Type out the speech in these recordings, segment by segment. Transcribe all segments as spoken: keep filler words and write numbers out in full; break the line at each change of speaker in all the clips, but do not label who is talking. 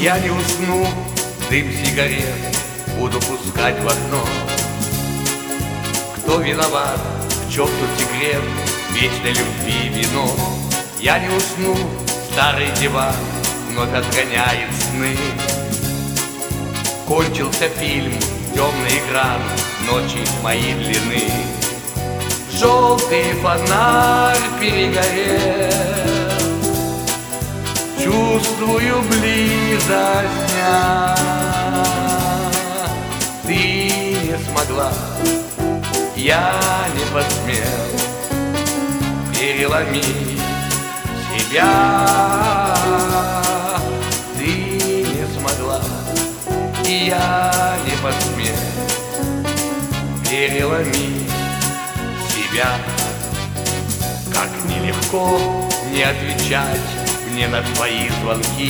Я не усну, дым сигарет буду пускать в окно. Кто виноват, в чем тут секрет вечной любви вино? Я не усну, старый диван вновь отгоняет сны. Кончился фильм, темный экран, ночи моей длины. Желтый фонарь перегорел, чувствую близость дня. Ты не смогла, я не посмел переломить себя. Ты не смогла, и я не посмел переломить себя. Как нелегко не отвечать мне на твои звонки.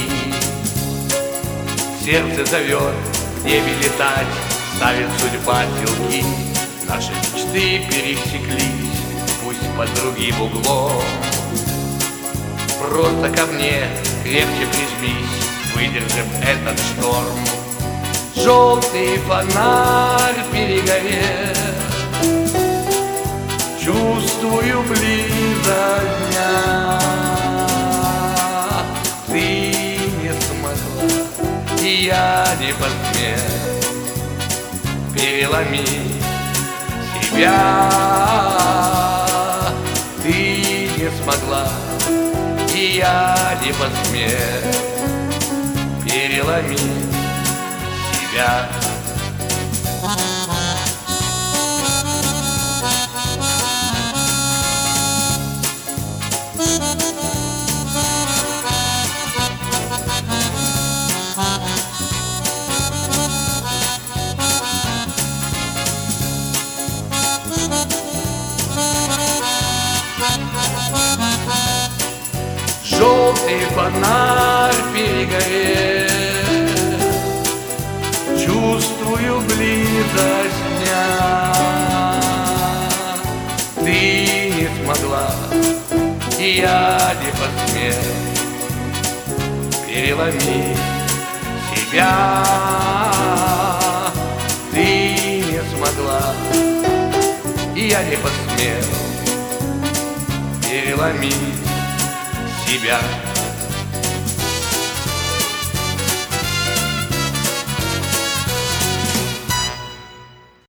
Сердце зовет, в небе летать ставит судьба силки. Наши мечты пересеклись, пусть под другим углом. Просто ко мне крепче прижмись, выдержим этот шторм. Желтый фонарь перегорел, чувствую близость дня. Ты не смогла, и я не посмел переломить себя. Ты не смогла, и я не посмел переломить себя. Желтый фонарь перегорел, чувствую близость дня. Ты не смогла, и я не посмел переломить себя. Ты не смогла, и я не посмел переломить себя.